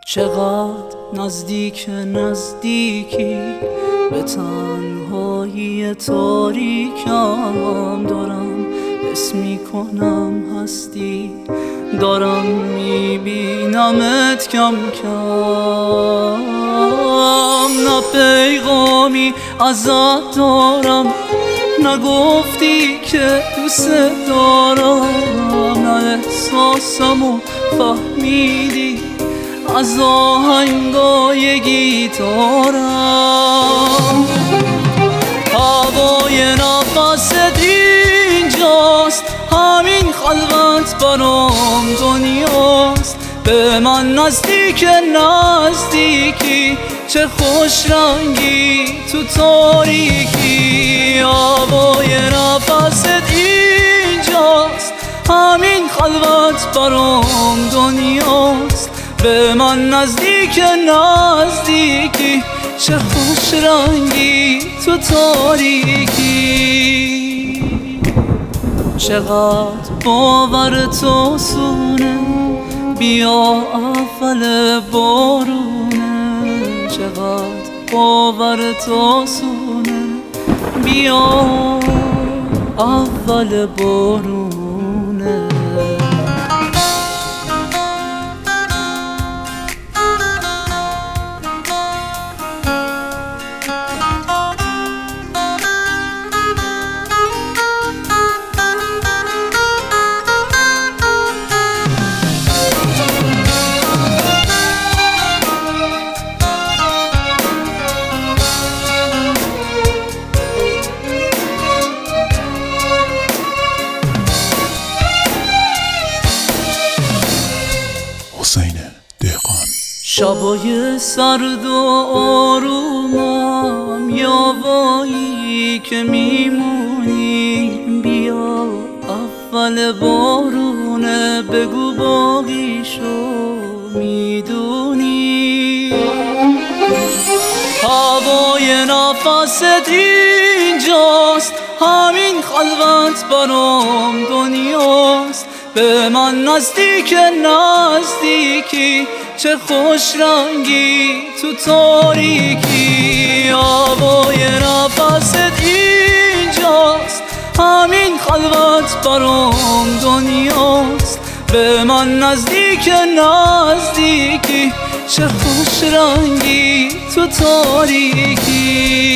چقدر نزدیک نزدیکی به تنهایی تاریکم، دارم حس میکنم هستی، دارم میبینمت کم کم. نه پیغامی ازت دارم، نگفتی که دوست دارم، نه احساسمو فهمیدی از آهنگای گیتارم. هوای نفست اینجاست، همین خلوت برام دنیاست. به من نزدیک نزدیکی، چه خوش رنگی تو تاریکی. هوای نفست اینجاست، همین خلوت برام دنیاست. به من نزدیک نزدیکی، چه خوش رنگی تو تاریکی. چقدر باور تو سونه، بیا اول بارونه. چقدر باور تو سونه، بیا اول بارونه. شبای سرد و آرومم، یاوایی که میمونی، بیا اول بارونه. بگو باقیشو میدونی. هوای نفست اینجاست، همین خلوت برام دنیاست. به من نزدیک نزدیکی، چه خوش رنگی تو تاریکی. هوای نفست اینجاست، همین خلوت برام دنیاست. به من نزدیک نزدیکی، چه خوش رنگی تو تاریکی.